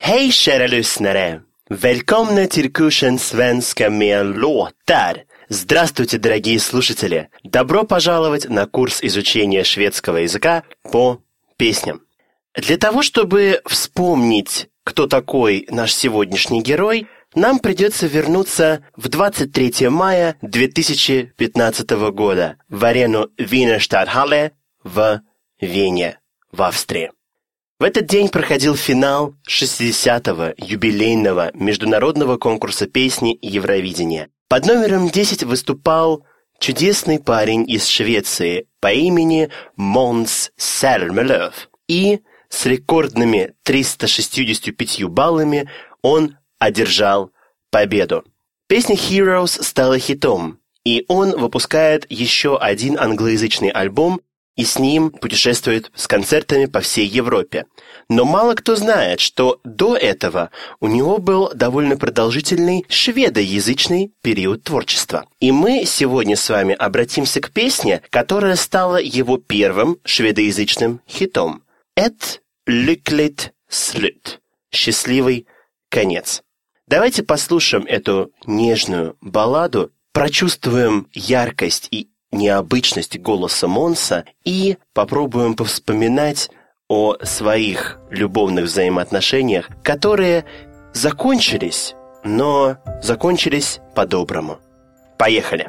Hej kära lyssnare! Välkomna till kursen Svenska med låtar. Здравствуйте, дорогие слушатели! Добро пожаловать на курс изучения шведского языка по песням. Для того, чтобы вспомнить, кто такой наш сегодняшний герой, нам придется вернуться в 23 мая 2015 года в арену Wiener Stadthalle в Вене, в Австрии. В этот день проходил финал 60-го юбилейного международного конкурса песни Евровидения. Под номером 10 выступал чудесный парень из Швеции по имени Måns Zelmerlöw. И с рекордными 365 баллами он одержал победу. Песня Heroes стала хитом, и он выпускает еще один англоязычный альбом, и с ним путешествует с концертами по всей Европе. Но мало кто знает, что до этого у него был довольно продолжительный шведоязычный период творчества. И мы сегодня с вами обратимся к песне, которая стала его первым шведоязычным хитом. «Ett lyckligt slut» — «Счастливый конец». Давайте послушаем эту нежную балладу, прочувствуем яркость и необычность голоса Монса и попробуем повспоминать о своих любовных взаимоотношениях, которые закончились, но закончились по-доброму. Поехали!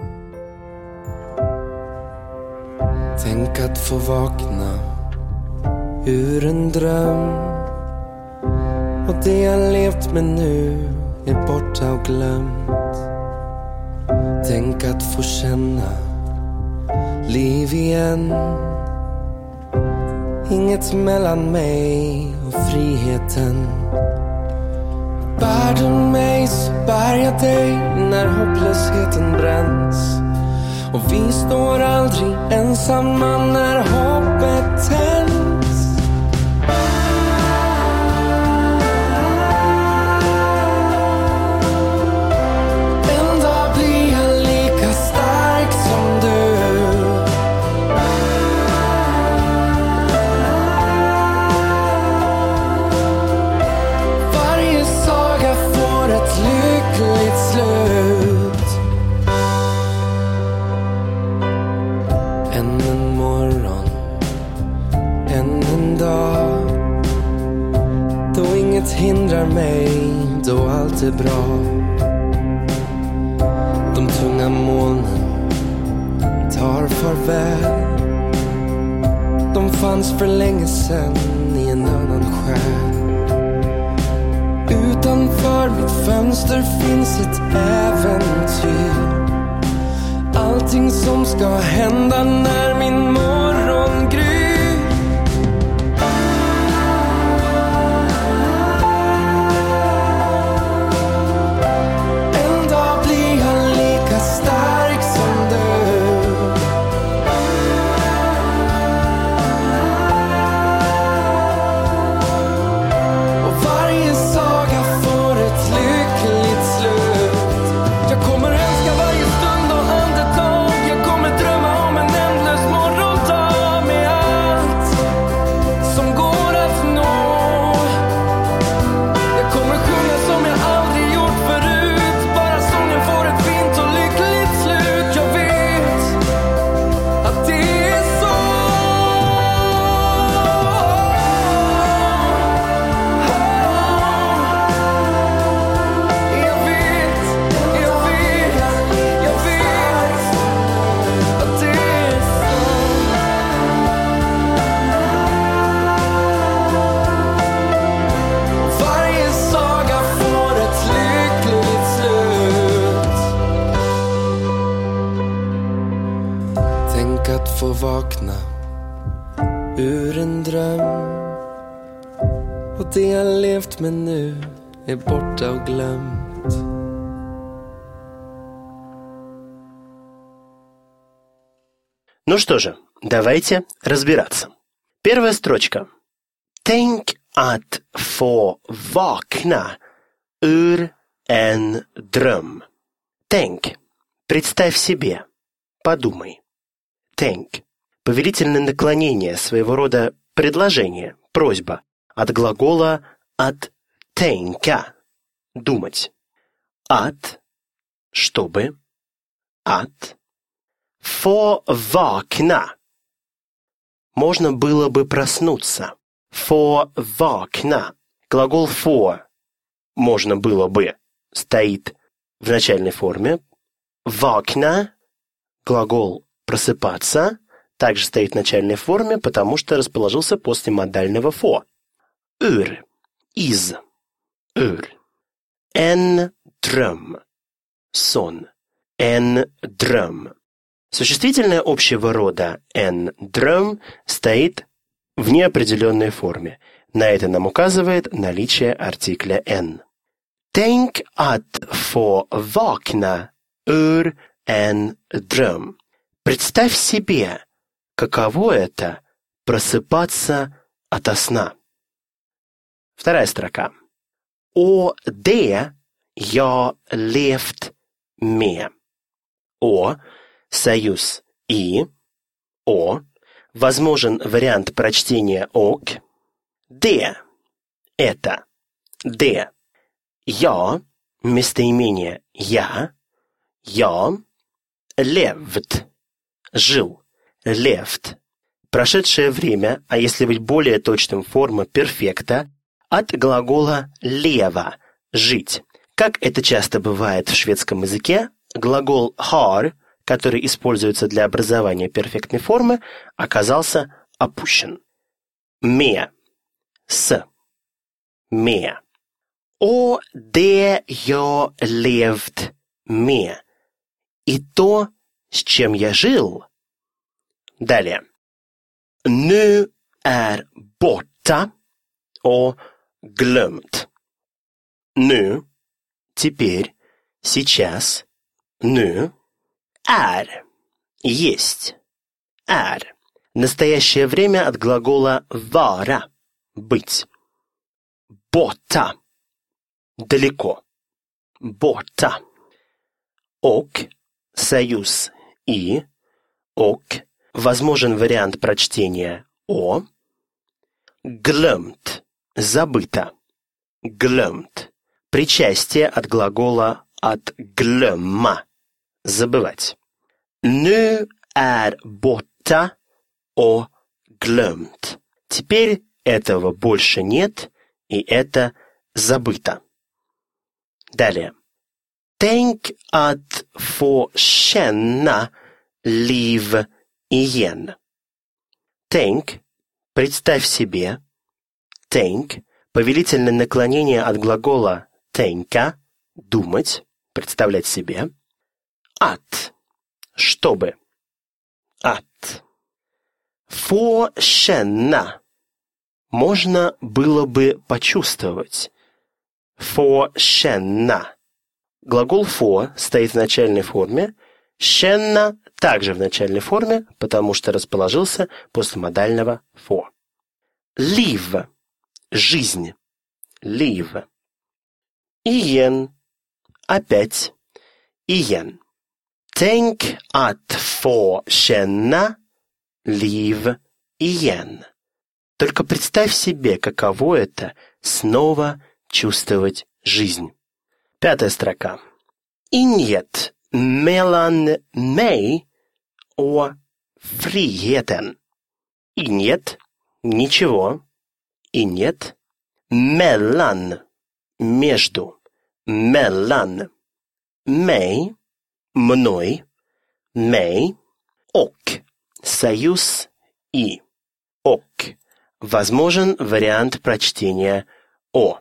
Tänk att få vakna ur en dröm och det jag levt med nu är borta och glömt. Tänk att få känna liv igen. Inget mellan mig och friheten. Bär du mig så bär jag dig när hopplösheten bränns. Och vi står aldrig ensamma när hoppet tänds. En dag blir jag lika stark som du. Hindrar mig då allt är bra. De tunga molnen tar farväl. De fanns för länge sedan i en annan själ. Utanför mitt fönster finns ett äventyr. Allting som ska hända när min morgon gryr. Få vakna ur en dröm och det jag levt med nu är borta och glömt. Ну что же, давайте разбираться. Первая строчка. Tänk att få vakna ur en dröm. Tänk. Представь себе. Подумай. Tänk. Повелительное наклонение, своего рода предложение, просьба, от глагола «от tänka – думать. Att – чтобы. Att. Få vakna. Можно было бы проснуться. Få vakna. Глагол få можно было бы стоит в начальной форме. Vakna, глагол просыпаться, также стоит в начальной форме, потому что расположился после модального få. Ur, из, ur. En dröm, сон. En dröm. Существительное общего рода en dröm стоит в неопределенной форме. На это нам указывает наличие артикля en. Tänk att få vakna ur en dröm. Представь себе, каково это просыпаться ото сна. Вторая строка. О det jag levt med. О, союз и, о, возможен вариант прочтения ок. Det, это, det. Я, местоимение я levt, жил, levt. Прошедшее время, а если быть более точным, форма перфекта, от глагола leva, жить. Как это часто бывает в шведском языке, глагол har, который используется для образования перфектной формы, оказался опущен. Med, с, med. О det jag levt med. И то, с чем я жил. Далее. Nu är borta och glömt. Nu, теперь, сейчас. Nu, är, есть. Är. Настоящее время от глагола vara, быть. Borta, далеко. Borta. Och, союз и, och, возможен вариант прочтения о. Glömt, забыто. Glömt. Причастие от глагола от glömma, забывать. Nu är borta och glömt. Теперь этого больше нет, и это забыто. Далее. Tänk att få känna liv igen. Tänk, представь себе. Tänk, повелительное наклонение от глагола tänka, думать, представлять себе. Att, чтобы. Att. Få känna. Можно было бы почувствовать. Få känna. Глагол få стоит в начальной форме. Känna также в начальной форме, потому что расположился после модального få. Liv. Жизнь. Liv. Igen. Опять. Igen. Tänk att få känna liv igen. Только представь себе, каково это снова чувствовать жизнь. Пятая строка. Inget mellan mig och friheten. Inget, ничего. Inget. Mellan, между. Mellan. Mig, мной. Mig. Och, союз и. Och. Возможен вариант прочтения о.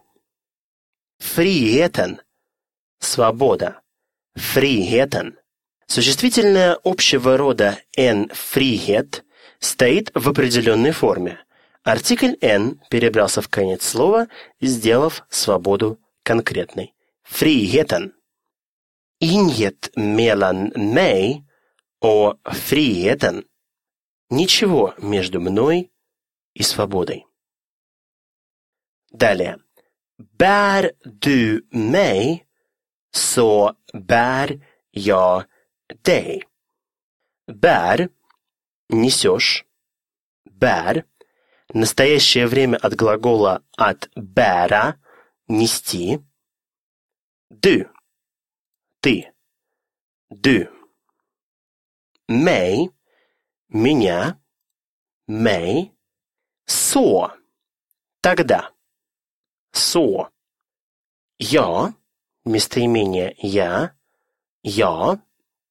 Friheten. Свобода. Friheten. Существительное общего рода en frihet стоит в определенной форме. Артикль en перебрался в конец слова, сделав свободу конкретной. Friheten. Inget mellan mig och friheten. Ничего между мной и свободой. Далее. Bär du mig, så bär jag dig. Bär – несешь. Bär – настоящее время от глагола от bära – нести. Du, ты. Du. Mig, меня. Mig. Så, тогда. Så. Я, местоимение я. Я.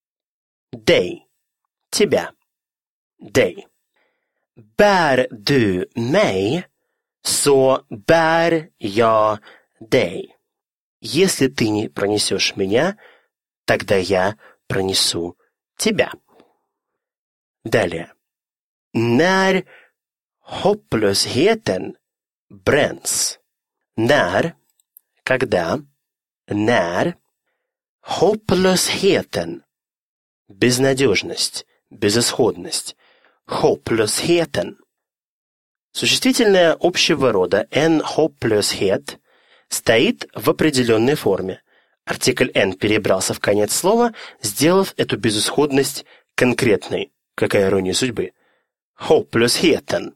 Dig, тебя. Dig. Bär du mig, så bär jag dig. Если ты не пронесешь меня, тогда я пронесу тебя. Далее. När hopplösheten bränns. När, когда, när, hopplösheten, безнадежность, безысходность, hopplösheten. Существительное общего рода en hopplöshet стоит в определенной форме. Артикль en перебрался в конец слова, сделав эту безысходность конкретной. Какая ирония судьбы. Hopplösheten.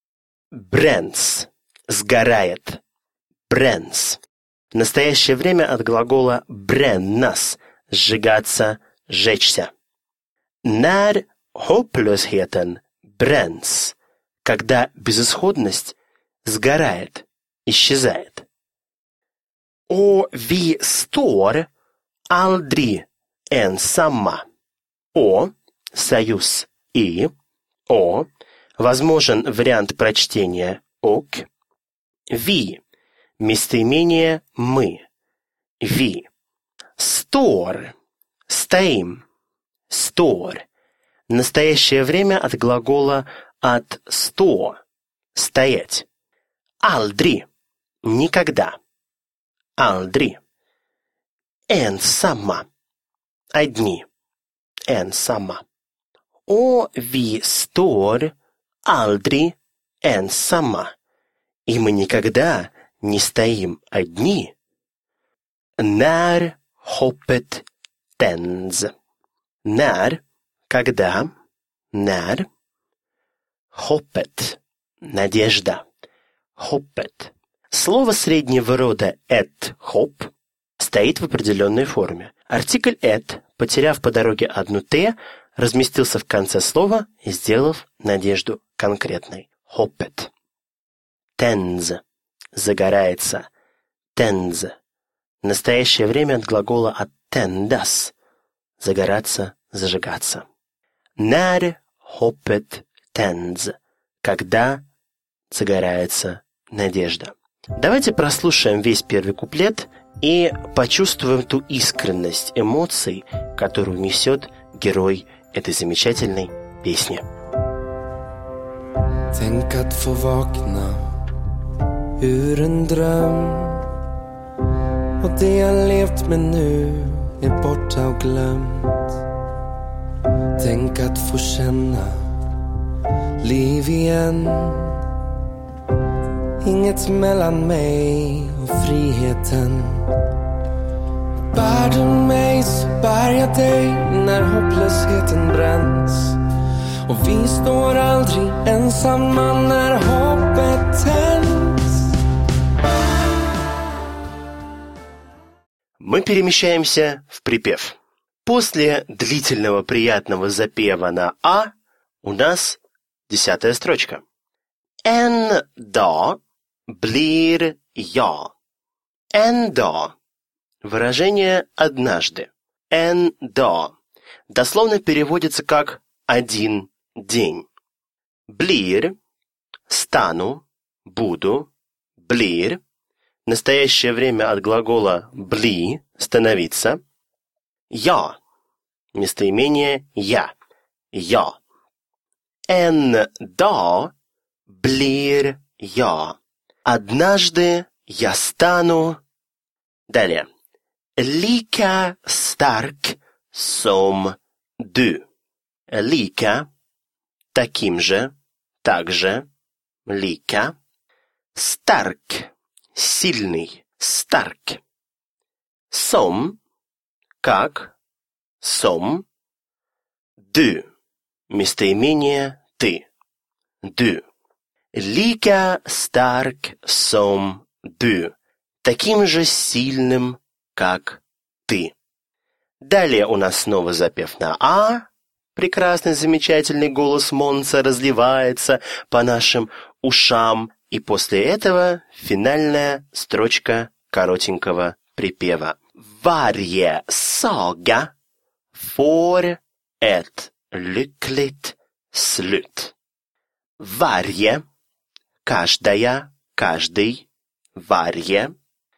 Bränns. Сгорает. Bränns. В настоящее время от глагола brännas. Сжигаться, жечься. När hopplösheten bränns. Когда безысходность сгорает, исчезает. Och vi står aldrig ensamma. О, союз и, о, возможен вариант прочтения ок. Ви, местоимение мы. Ви. Står, стоим. Står. Настоящее время от глагола от сто, стоять. Aldrig, никогда. Aldrig. Ensamma, одни. Ensamma. Och vi står aldrig ensamma. И мы никогда не стоим одни. När hoppet tänds. När, когда, när. Hoppet, надежда. Hoppet. Слово среднего рода et hopp стоит в определенной форме. Артикль et, потеряв по дороге одну т, разместился в конце слова, сделав надежду конкретной. Hoppet. Tänds. Загорается. Tänds. Настоящее время от глагола от tändas. Загораться, зажигаться. När hoppet tänds. Когда загорается надежда. Давайте прослушаем весь первый куплет и почувствуем ту искренность эмоций, которую несет герой этой замечательной песни. Tänk att få vakna ur en dröm och det jag levt med nu är borta och glömt. Tänk att få känna liv igen. Inget mellan mig och friheten. Bär du mig så bär jag dig när hopplösheten bränns. Och vi står aldrig ensamma när hoppet tänds. Мы перемещаемся в припев. После длительного приятного запева на «а» у нас 10-я строчка. En dag blir jag. En dag. Выражение «однажды». En dag. Дословно переводится как «один день». Blir. Стану. Буду. Blir. Настоящее время от глагола «bli» – становиться. Я. Местоимение «я». Я. En dag blir jag. Однажды я стану. Далее. Lika stark som du. Lika. Таким же. Также. Lika. Stark. Сильный. Stark. Som. Как. Som. Du. Местоимение ты. Du. Lika stark som du. таким же сильным, как ты. Далее у нас снова запев на «а». Прекрасный, замечательный голос Монца разливается по нашим ушам. И после этого финальная строчка коротенького припева. Varje saga får ett lyckligt slut. Varje, каждая, каждый, varje.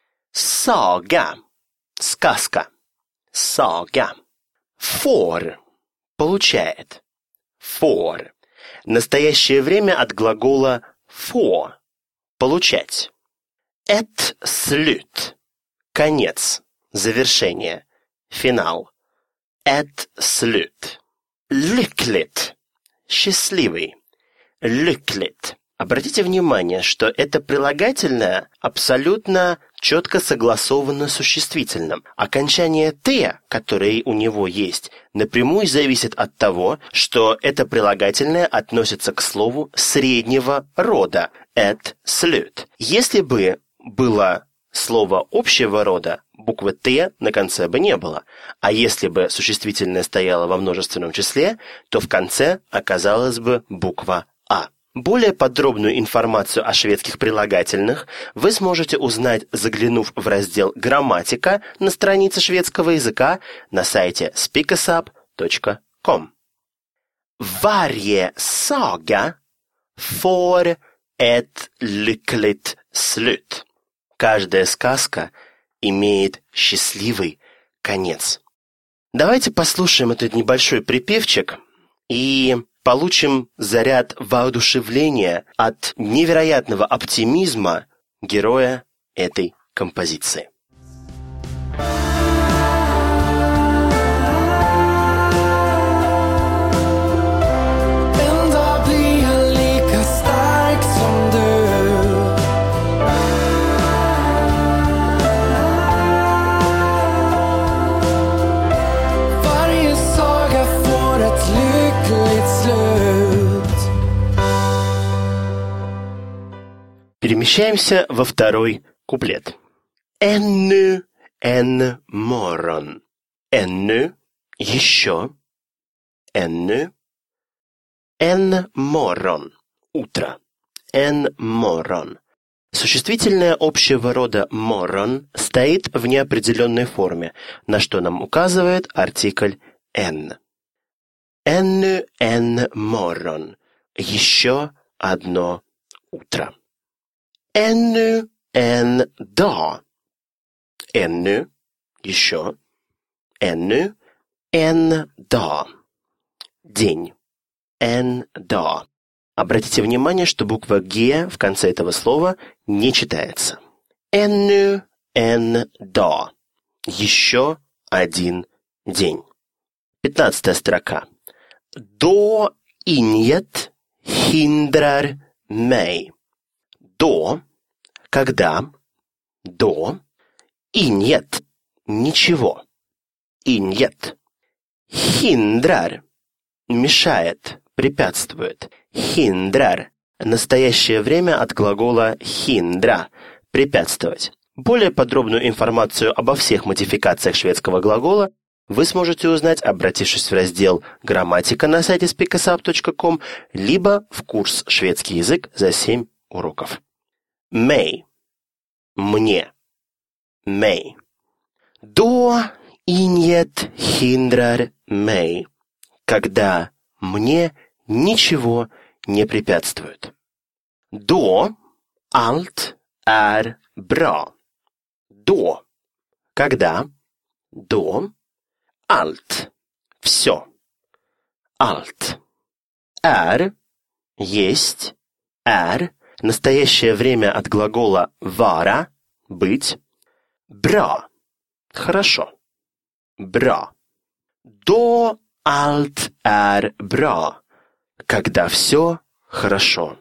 Saga, сказка, saga. Får, получает, får. Настоящее время от глагола få, получать. Ett slut, конец, завершение, финал. Ett slut. Lyckligt, счастливый. Lyckligt. Обратите внимание, что это прилагательное абсолютно четко согласовано с существительным. Окончание «т», которое у него есть, напрямую зависит от того, что это прилагательное относится к слову среднего рода «et slut». Если бы было слово общего рода, буквы «т» на конце бы не было. А если бы существительное стояло во множественном числе, то в конце оказалась бы буква «а». Более подробную информацию о шведских прилагательных вы сможете узнать, заглянув в раздел «Грамматика» на странице шведского языка на сайте speakersup.com. Varje saga får ett lyckligt slut. Каждая сказка имеет счастливый конец. Давайте послушаем этот небольшой припевчик и получим заряд воодушевления от невероятного оптимизма героя этой композиции. Перемещаемся во второй куплет. Ännu en morgon. Ännu – еще. Ännu en morgon – утро. En morgon. Существительное общего рода morgon стоит в неопределенной форме, на что нам указывает артикль en. Ännu en morgon. Еще одно утро. Ännu en dag. Ännu, еще. Ännu en dag. День. En dag. Обратите внимание, что буква Г в конце этого слова не читается. Ännu en dag. Еще один день. 15 строка. Då inget hindrar mig. До, когда, до, inget, ничего, inget, hindrar, мешает, препятствует, hindrar, настоящее время от глагола hindra, препятствовать. Более подробную информацию обо всех модификациях шведского глагола вы сможете узнать, обратившись в раздел «Грамматика» на сайте speakersup.com, либо в курс «Шведский язык» за 7 уроков. Mig. Мне. Mig. Då inget hindrar mig. Когда мне ничего не препятствует. Då allt är bra. Då. Когда. Då allt. Все. Allt. Är. Есть. Är. Настоящее время от глагола vara – быть. Bra – хорошо. Bra. Då allt är bra. Когда все хорошо.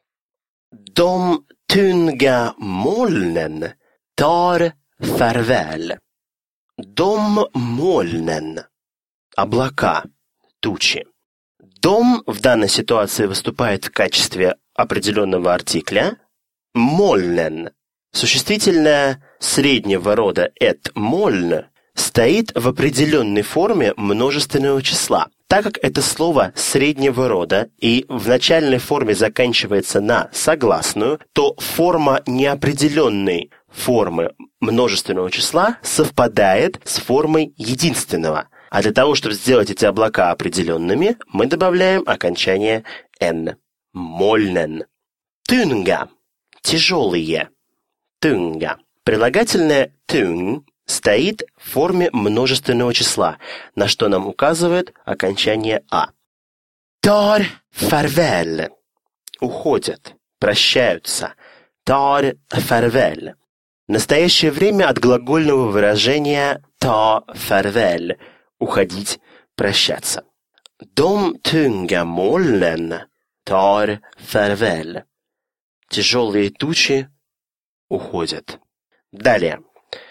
De tunga molnen tar farväl. De molnen – облака, тучи. Дом в данной ситуации выступает в качестве определенного артикля. Molnen Существительное среднего рода «et moln» стоит в определенной форме множественного числа. Так как это слово среднего рода и в начальной форме заканчивается на согласную, то форма неопределенной формы множественного числа совпадает с формой единственного. А для того, чтобы сделать эти облака определенными, мы добавляем окончание «n». Molnen. Тюнга. Тяжелые. Тюнга. Прилагательное «tyng» стоит в форме множественного числа, на что нам указывает окончание «а». Tar farväl. Уходят, прощаются. Tar farväl. Настоящее время от глагольного выражения ta farväl. Уходить, прощаться. De tunga molnen tar farväl. Тяжелые тучи уходят. Далее.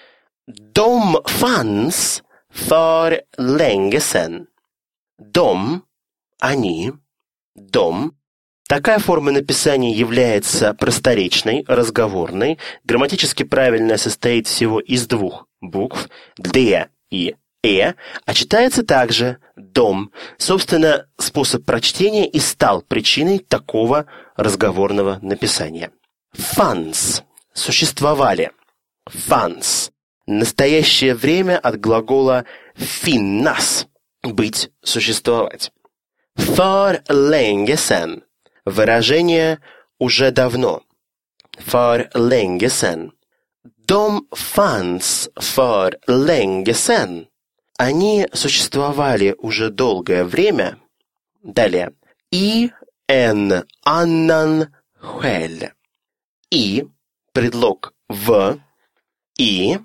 De fanns för länge sedan. De, они, dom. Такая форма написания является просторечной, разговорной, грамматически правильно состоит всего из двух букв «д» и а читается также «дом». Собственно, способ прочтения и стал причиной такого разговорного написания. Fanns – существовали. Fanns – настоящее время от глагола finnas – быть, существовать. För länge sedan – выражение «уже давно». För länge sedan. De fanns för länge sedan. Они существовали уже долгое время. Далее. И en annan själ. И, предлог в, и,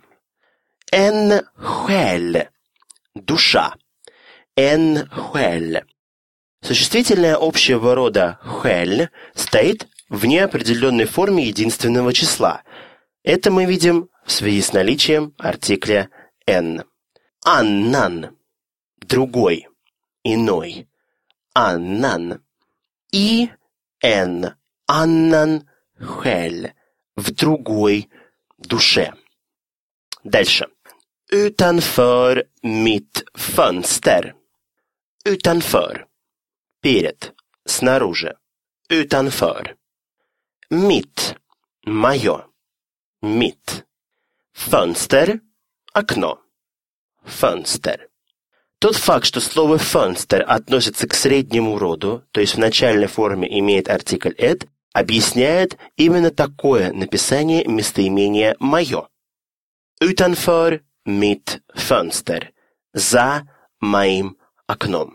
en själ. Душа. En själ. Существительное общего рода själ стоит в неопределенной форме единственного числа. Это мы видим в связи с наличием артикля en. Annan – другой, иной. Annan. И en annan själ – в другой душе. Дальше. Utanför mitt fönster. Utanför – перед, снаружи. Utanför. Mitt – мое. Mitt. Fönster – окно. Fönster. Тот факт, что слово «fönster» относится к среднему роду, то есть в начальной форме имеет артикль «et», объясняет именно такое написание местоимения «моё». Utanför mitt fönster. За моим окном.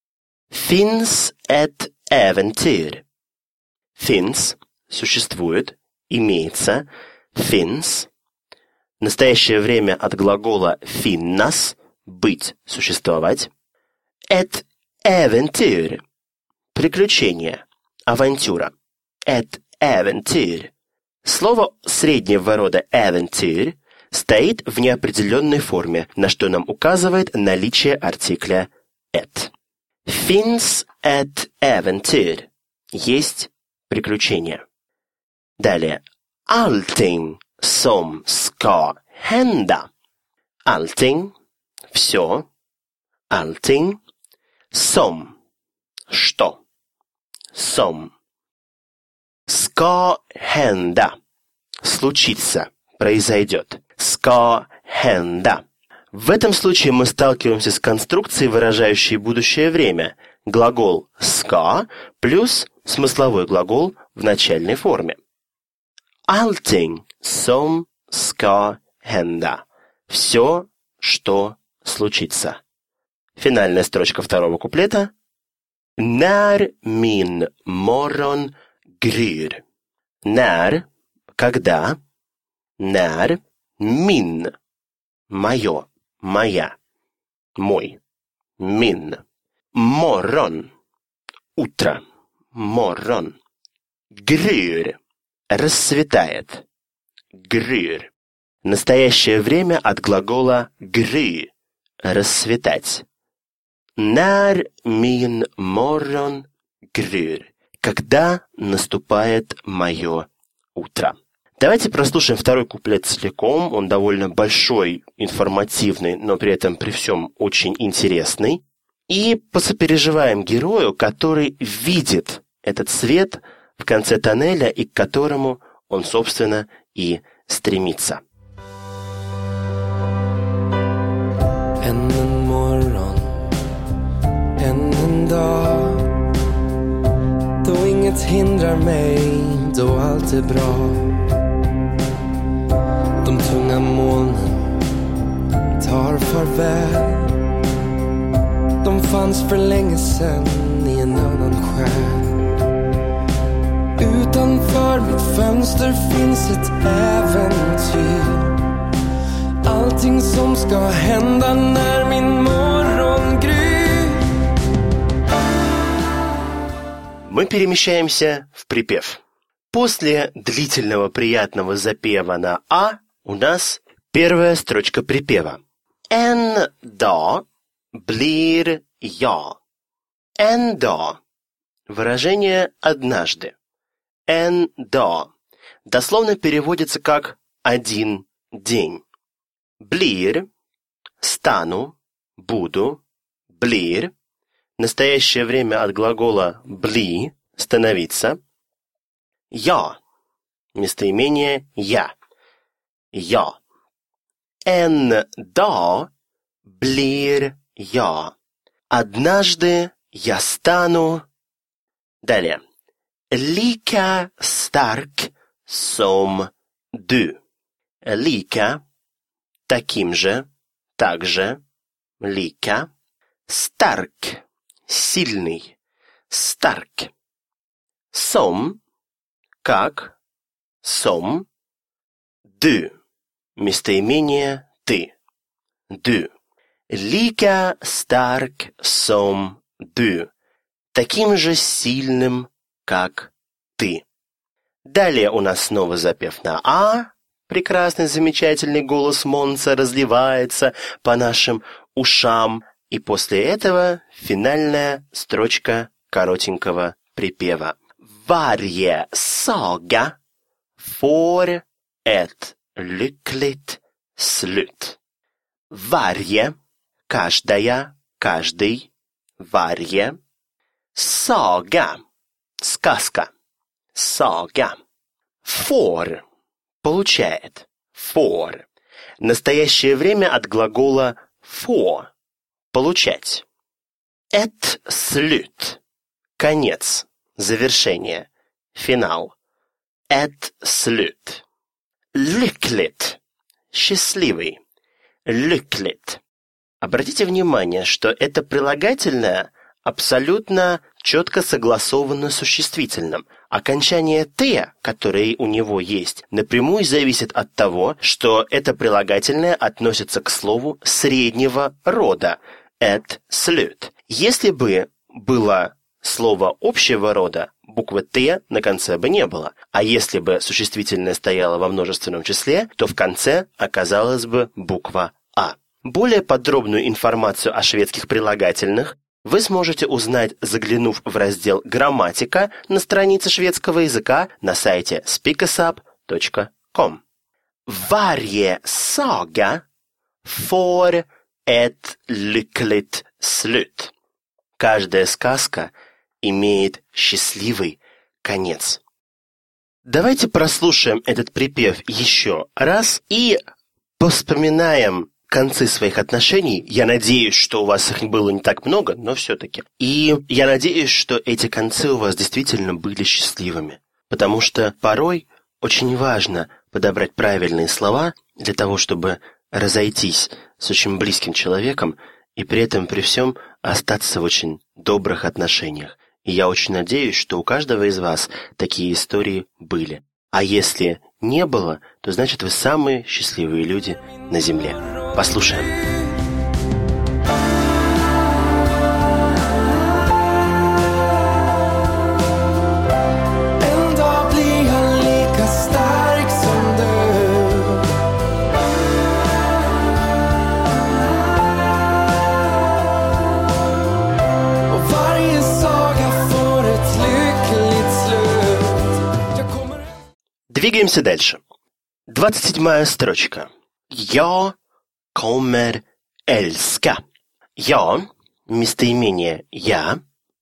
Finns ett äventyr. Finns – существует, имеется. Finns. Настоящее время от глагола finnas – быть, существовать. Et äventyr – приключение, авантюра. Et äventyr. Слово среднего рода äventyr стоит в неопределенной форме, на что нам указывает наличие артикля et. Finns ett äventyr. Есть приключение. Далее. Allting som ska hända. Allting – все. Allting. Som – что. Som. Ska hända. Случится, произойдет. Ska hända. В этом случае мы сталкиваемся с конструкцией, выражающей будущее время. Глагол ska плюс смысловой глагол в начальной форме. Allting som ska hända. Все, что случится. Финальная строчка второго куплета. När min morgon gryr. När, когда. När, min, мое, моя, мой, min. Morgon, утро, morgon. Gryr, расцветает. Gryr. Настоящее время от глагола gry, расцветать. När min morgon gryr. Когда наступает мое утро. Давайте прослушаем второй куплет целиком. Он довольно большой, информативный, но при этом при всем очень интересный. И посопереживаем герою, который видит этот свет в конце тоннеля и к которому он, собственно, и strimmitsa. Än en morgon, än en dag, då inget hindrar mig, då allt är bra. De tunga molnen tar farväl. De fanns för länge sedan i en annan själ. Utanför mitt fönster finns ett äventyr. Allting som ska hända när min morgon gryr. Мы перемещаемся в припев. После длительного приятного запева на «а» у нас первая строчка припева. En dag blir jag. En dag. Выражение «однажды». En dag. Дословно переводится как «один день». Blir – стану, буду, blir – настоящее время от глагола bli – становиться. Я – местоимение я. Я. En dag blir jag. Однажды я стану. Далее. Lika stark som du. Lika – таким же, также, lika. Stark – сильный, stark. Som – как, som. Du – местоимение ты, du. Lika stark som du. Таким же сильным, как ты. Далее у нас снова запев на «а». Прекрасный, замечательный голос Монца разливается по нашим ушам. И после этого финальная строчка коротенького припева. Varje saga får ett lyckligt slut. Varje, каждая, каждый, varje. Saga, сказка, saga. Får, получает, får. Настоящее время от глагола få, получать. Ett slut, конец, завершение, финал. Ett slut. Lyckligt, счастливый, lyckligt. Обратите внимание, что это прилагательное абсолютно четко согласовано с существительным. Окончание «т», которое у него есть, напрямую зависит от того, что это прилагательное относится к слову среднего рода «et slut». Если бы было слово общего рода, буквы «т» на конце бы не было. А если бы существительное стояло во множественном числе, то в конце оказалась бы буква «а». Более подробную информацию о шведских прилагательных вы сможете узнать, заглянув в раздел «Грамматика» на странице шведского языка на сайте speakersup.com. Varje saga får ett lyckligt slut. Каждая сказка имеет счастливый конец. Давайте прослушаем этот припев еще раз и вспоминаем концы своих отношений. Я надеюсь, что у вас их было не так много, но все-таки. И я надеюсь, что эти концы у вас действительно были счастливыми. Потому что порой очень важно подобрать правильные слова для того, чтобы разойтись с очень близким человеком и при этом при всем остаться в очень добрых отношениях. И я очень надеюсь, что у каждого из вас такие истории были. А если не было, то значит вы самые счастливые люди на земле. Послушаем. Двигаемся дальше. 27-я строчка. Я kommer älska. Я, местоимение я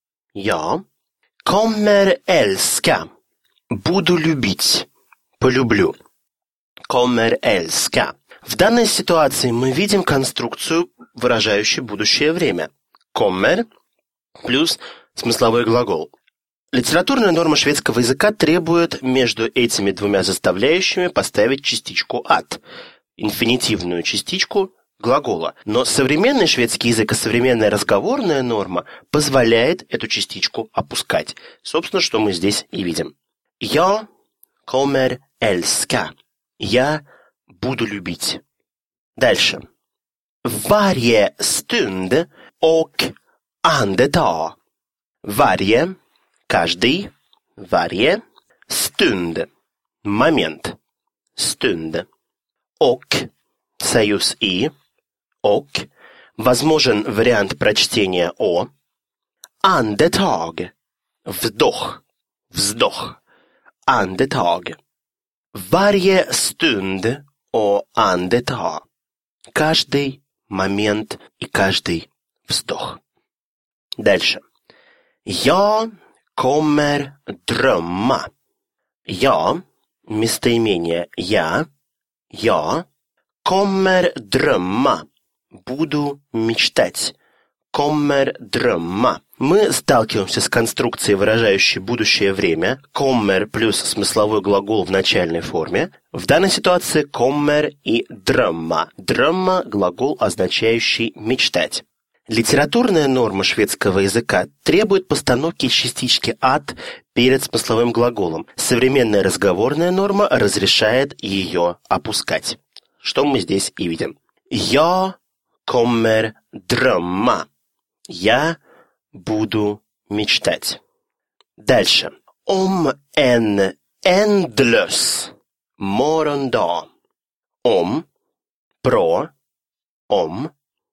kommer älska. Буду любить, полюблю. Kommer älska. В данной ситуации мы видим конструкцию, выражающую будущее время. Kommer плюс смысловой глагол. Литературная норма шведского языка требует между этими двумя составляющими поставить частичку «at», инфинитивную частичку глагола. Но современный шведский язык и современная разговорная норма позволяет эту частичку опускать. Собственно, что мы здесь и видим. Я kommer älska. Я буду любить. Дальше. Varje stund och andetag. Varje, каждый, varje, stund, момент, stund. Och, союз и, och, возможен вариант прочтения о, andetag, вдох, вздох, andetag. Varje stund och andetag. Каждый момент и каждый вздох. Дальше. Я kommer drömma. Я, местоимение я kommer drömma. Буду мечтать. Kommer drömma. Мы сталкиваемся с конструкцией, выражающей будущее время. Kommer плюс смысловой глагол в начальной форме. В данной ситуации kommer и drömma. Drömma – глагол, означающий мечтать. Литературная норма шведского языка требует постановки частички «at» перед смысловым глаголом. Современная разговорная норма разрешает ее опускать. Что мы здесь и видим. Я kommer drömma. Я буду мечтать. Дальше. Om en ändlös morgondag. Om, про, om.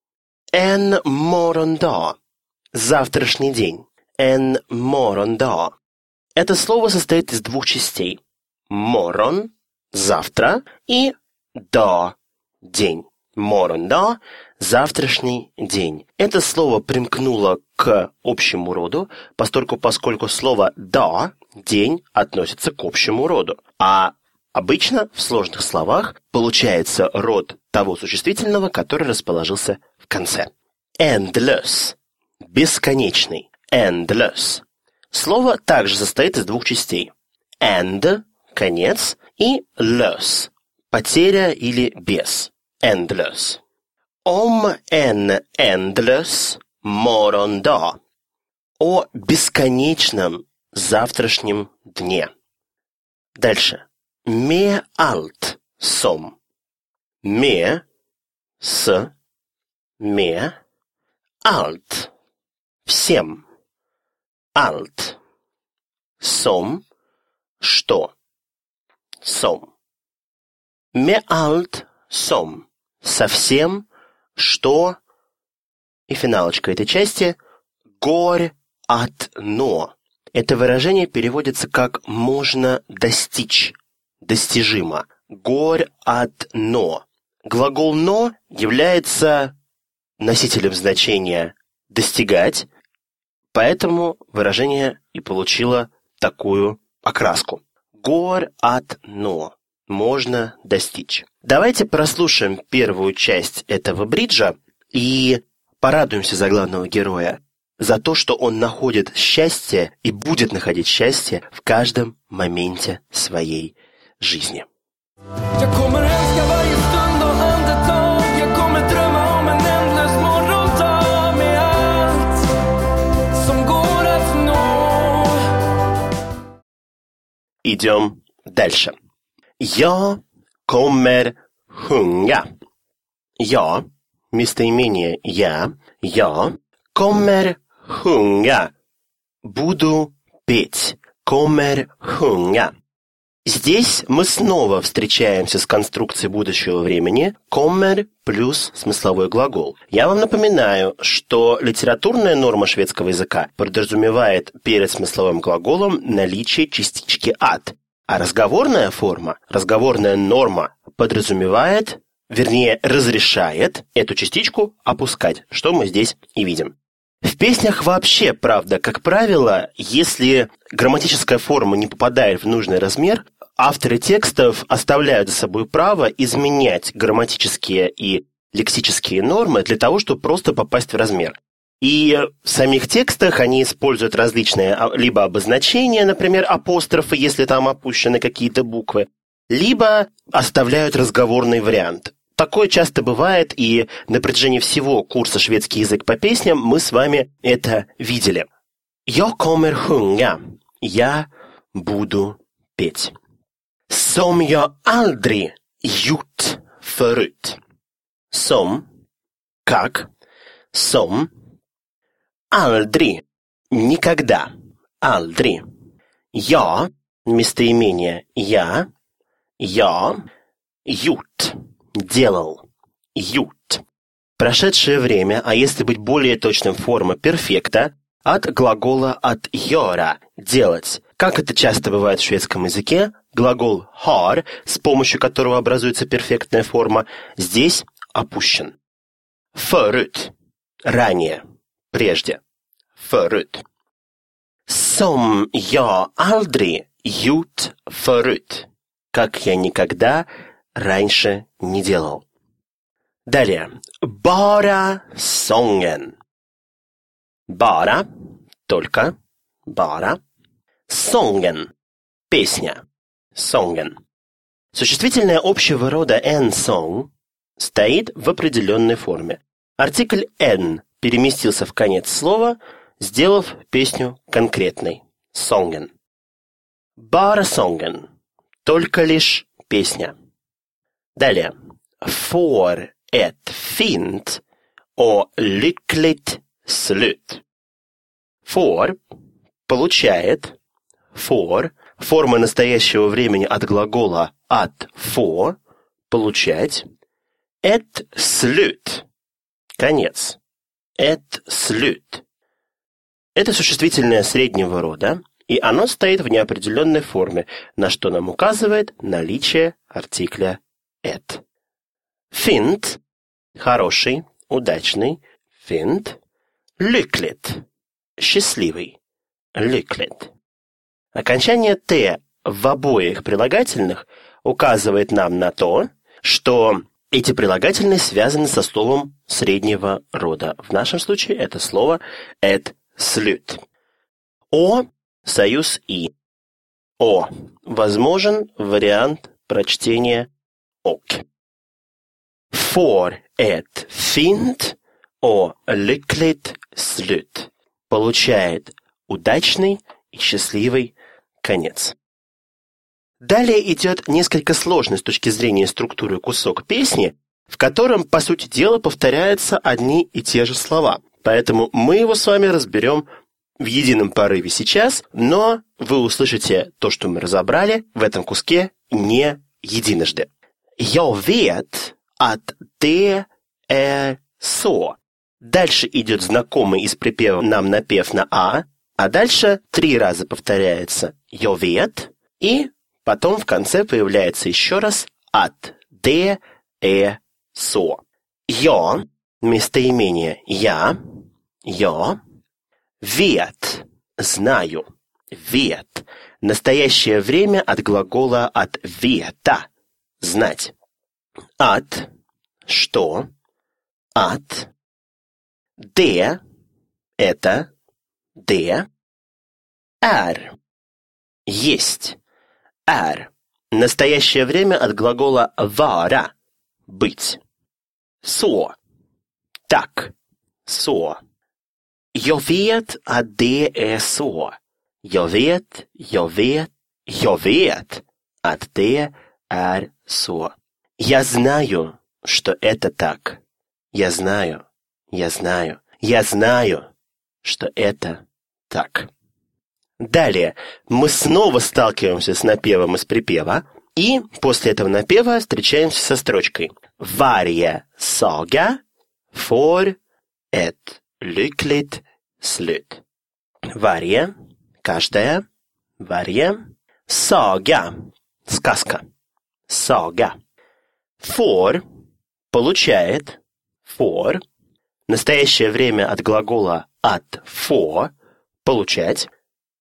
En morgondag. Завтрашний день. En morgondag. Это слово состоит из двух частей. Morgon – завтра и dag – день. Morgondag – завтрашний день. Это слово примкнуло к общему роду, поскольку слово «да» – день относится к общему роду. А обычно в сложных словах получается род того существительного, который расположился в конце. Endless – бесконечный. Endless. Слово также состоит из двух частей. End – конец и less – потеря или без. Endless. Om en ändlös morgondag. О бесконечном завтрашнем дне. Дальше. Med allt som. Med, с, med, allt. Всем. Allt. Som, что. Som. Med allt som. Совсем, что, и финалочка этой части, går att nå. Это выражение переводится как «можно достичь», «достижимо». Går att nå. Глагол «но» является носителем значения «достигать», поэтому выражение и получило такую окраску. Går att nå. Можно достичь. Давайте прослушаем первую часть этого бриджа и порадуемся за главного героя, за то, что он находит счастье и будет находить счастье в каждом моменте своей жизни. Идем дальше. Я kommer sjunga. Я, местоимение я kommer sjunga. Буду петь. Kommer sjunga. Здесь мы снова встречаемся с конструкцией будущего времени kommer плюс смысловой глагол. Я вам напоминаю, что литературная норма шведского языка подразумевает перед смысловым глаголом наличие частички «at». А разговорная форма, разговорная норма подразумевает, вернее, разрешает эту частичку опускать, что мы здесь и видим. В песнях вообще, правда, как правило, если грамматическая форма не попадает в нужный размер, авторы текстов оставляют за собой право изменять грамматические и лексические нормы для того, чтобы просто попасть в размер. И в самих текстах они используют различные либо обозначения, например, апострофы, если там опущены какие-то буквы, либо оставляют разговорный вариант. Такое часто бывает, и на протяжении всего курса «Шведский язык по песням» мы с вами это видели. «Jag kommer sjunga». Я буду петь. «Som jag aldrig gjort förut». «Som» – как, «som» – «aldrig» – никогда, «aldrig». «Я» – местоимение «я», «gjort» – делал, «gjort». Прошедшее время, а если быть более точным, форма перфекта, от глагола «от göra» – «делать». Как это часто бывает в шведском языке, глагол har, с помощью которого образуется перфектная форма, здесь опущен. Förut – ранее, прежде. Förut. Som jag aldrig gjort förut. Как я никогда раньше не делал. Далее. Bara sången. Bara – только, bara. Sången – песня. Sången. Существительное общего рода en song стоит в определенной форме. Артикль en переместился в конец слова, сделав песню конкретной. Sången. Bara sången. Только лишь песня. Далее. Får ett fint och lyckligt slut. Får – получает. Får – форма настоящего времени от глагола от få – получать. Ett slut – конец. Ett slut. Это существительное среднего рода, и оно стоит в неопределенной форме, на что нам указывает наличие артикля et. Fint – хороший, удачный. Fint. Lyckligt – счастливый. Lyckligt. Окончание «т» в обоих прилагательных указывает нам на то, что эти прилагательные связаны со словом среднего рода. В нашем случае это слово «et slut». «О» – союз «и». «О» – возможен вариант прочтения «ок». «Får ett fint och lyckligt slut» – получает удачный и счастливый конец. Далее идет несколько сложный с точки зрения структуры кусок песни, в котором, по сути дела, повторяются одни и те же слова. Поэтому мы его с вами разберем в едином порыве сейчас, но вы услышите то, что мы разобрали в этом куске, не единожды. «Jag vet att det är så». Дальше идет знакомый из припева нам напев на а дальше 3 раза повторяется «jag vet», и потом в конце появляется еще раз «att det är så». «Я» – местоимение «я», «vet» – «знаю», «vet» – настоящее время от глагола от «veta» – «знать». «Att» – «что», «att», «det» – «это», «det», «är» – «есть», «är» – настоящее время от глагола «vara» – «быть». «Så» – «так», «så». «Jag vet att det är så». «Jag vet att det är så». «Я знаю, что это так». «Я знаю, что это так». Далее мы снова сталкиваемся с напевом из припева, и после этого напева встречаемся со строчкой «Varje saga får ett lyckligt slut». «Varje» – каждая, «varje» Saga. Сказка. Saga. Får. Получает. Får. Настоящее время от глагола att få. Получать.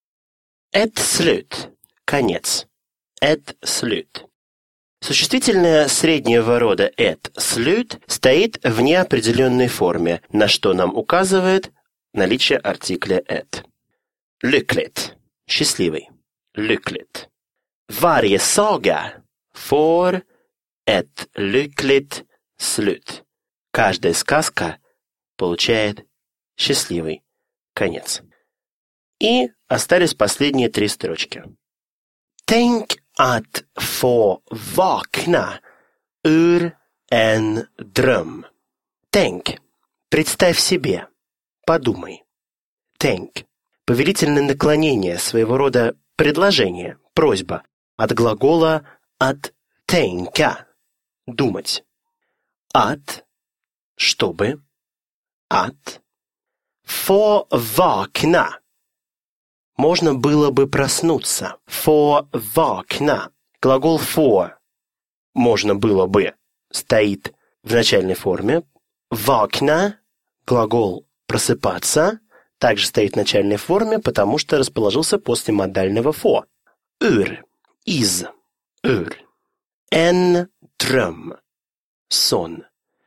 Ett slut. Конец. Ett slut. Существительное среднего рода ett slut стоит в неопределенной форме, на что нам указывает наличие артикля ett. Lyckligt. Счастливый. Lyckligt. Varje saga får ett lyckligt slut. Каждая сказка получает счастливый конец. И остались последние 3 строчки. Tänk att få vakna ur en dröm. Tänk. Представь себе. Подумай. Tänk. Повелительное наклонение, своего рода предложение, просьба. От глагола att tänka. Думать. Att. Чтобы. Att. Få vakna. Можно было бы проснуться. Få vakna. Глагол få. Можно было бы. Стоит в начальной форме. Vakna. Глагол просыпаться. Также стоит в начальной форме, потому что расположился после модального få. Ur. Из. Ur. En dröm. Сон.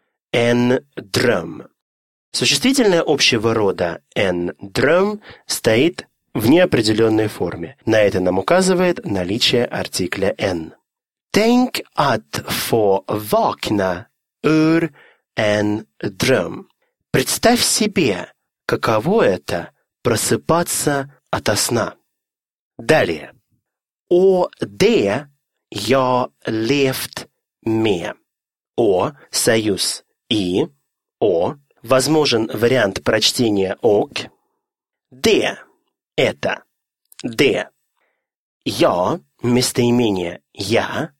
En dröm. Существительное общего рода en dröm стоит в неопределенной форме. На это нам указывает наличие артикля en. Tänk att få vakna ur en dröm. Представь себе, каково это просыпаться ото сна. Далее. Å det jag levt med. О, союз и, о, возможен вариант прочтения ок. Det, это, det. Я, местоимение я,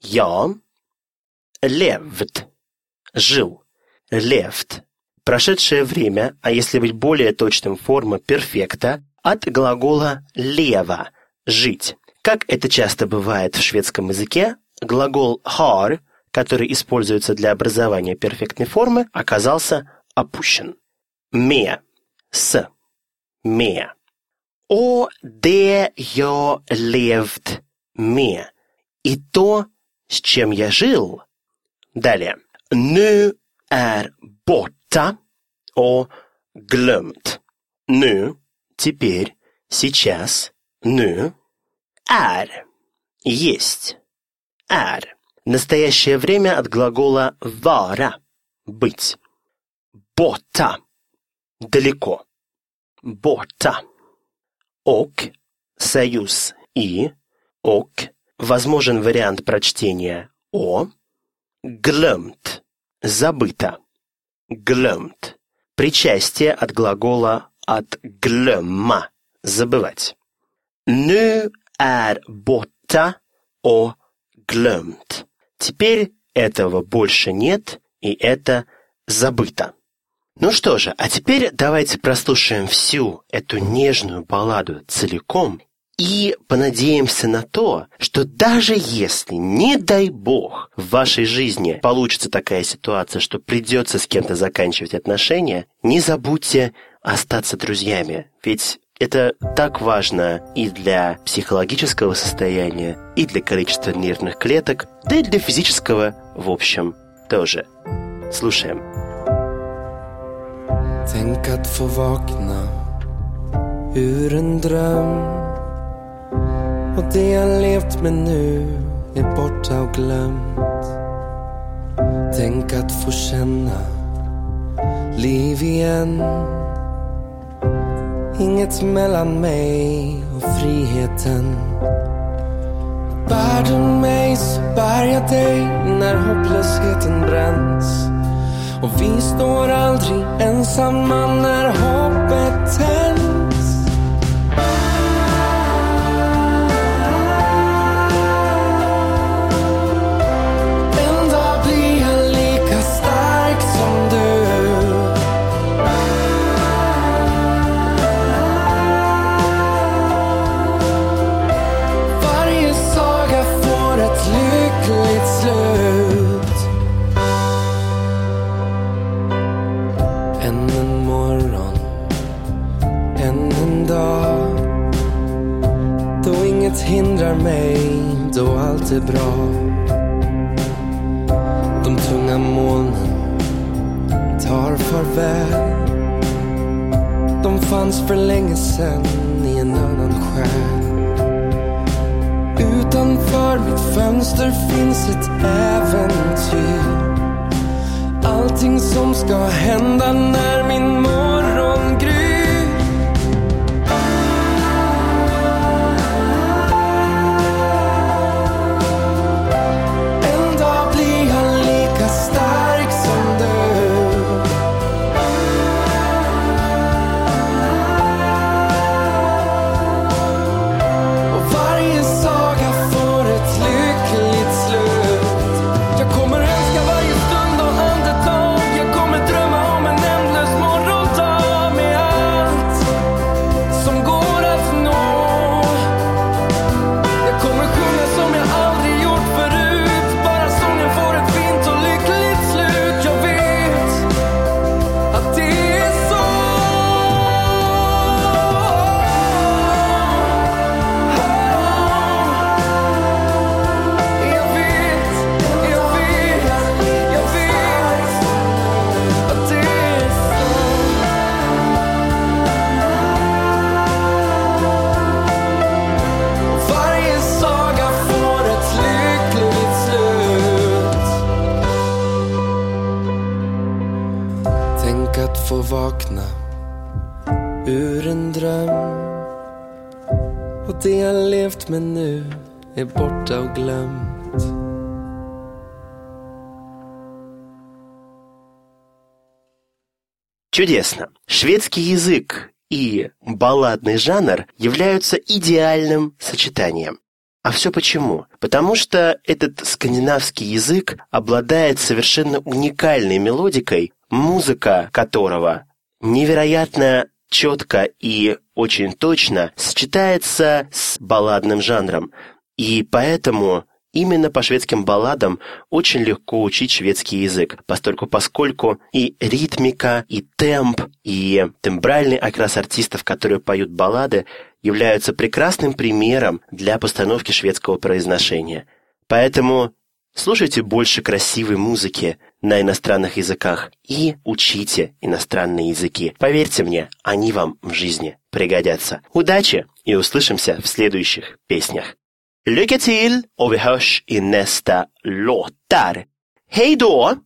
levt, жил, levt. Прошедшее время, а если быть более точным, форма перфекта, от глагола лева, жить. Как это часто бывает в шведском языке, глагол har, который используется для образования перфектной формы, оказался опущен. Med, с, med. Å det jag levt med. И то, с чем я жил. Далее. Nu är borta och glömt. Nu, теперь, сейчас, nu. Är, есть. Är. Настоящее время от глагола vara, быть. Borta, далеко. Borta. Och, союз и, och, возможен вариант прочтения о. Glömt, забыто. Glömt. Причастие от глагола от glömma, забывать. Nu är borta och glömt. Теперь этого больше нет, и это забыто. Ну что же, а теперь давайте прослушаем всю эту нежную балладу целиком и понадеемся на то, что даже если, не дай бог, в вашей жизни получится такая ситуация, что придется с кем-то заканчивать отношения, не забудьте остаться друзьями, ведь это так важно и для психологического состояния, и для количества нервных клеток, да и для физического, в общем, тоже. Слушаем. Tänk att få vakna ur en dröm och det jag levt med nu är borta och glömt. Tänk att få känna liv igen. Inget mellan mig och friheten. Bär du mig så bär jag dig när hopplösheten bränns. Och vi står aldrig ensamma när hoppet tänds. En dag blir jag lika stark som du. Varje Än en morgon, än en dag då inget hindrar mig, då allt är bra. De tunga molnen tar farväl. De fanns för länge sedan i en annan själ. Utanför mitt fönster finns ett äventyr. Allting som ska hända när min morgon gryr. En dag blir jag lika stark som du. Och varje saga får ett lyckligt slut. Jag kommer älska varje stund och andetag. Jag kommer drömma om en ändlös morgondag med allt som går att nå. Jag kommer sjunga som jag aldrig gjort förut. Bara sången får ett fint och lyckligt slut. Jag vet att det är så. Jag vet att det är så. Varje saga får ett lyckligt slut. Tänk att få vakna ur en dröm. Och det jag levt med nu är borta och glömt. Чудесно. Шведский язык и балладный жанр являются идеальным сочетанием. А все почему? Потому что этот скандинавский язык обладает совершенно уникальной мелодикой, музыка которого невероятно четко и очень точно сочетается с балладным жанром. И поэтому именно по шведским балладам очень легко учить шведский язык, поскольку и ритмика, и темп, и тембральный окрас артистов, которые поют баллады, являются прекрасным примером для постановки шведского произношения. Поэтому слушайте больше красивой музыки на иностранных языках и учите иностранные языки. Поверьте мне, они вам в жизни пригодятся. Удачи и услышимся в следующих песнях. Lycka till och vi hörs i nästa låtar. Hej då!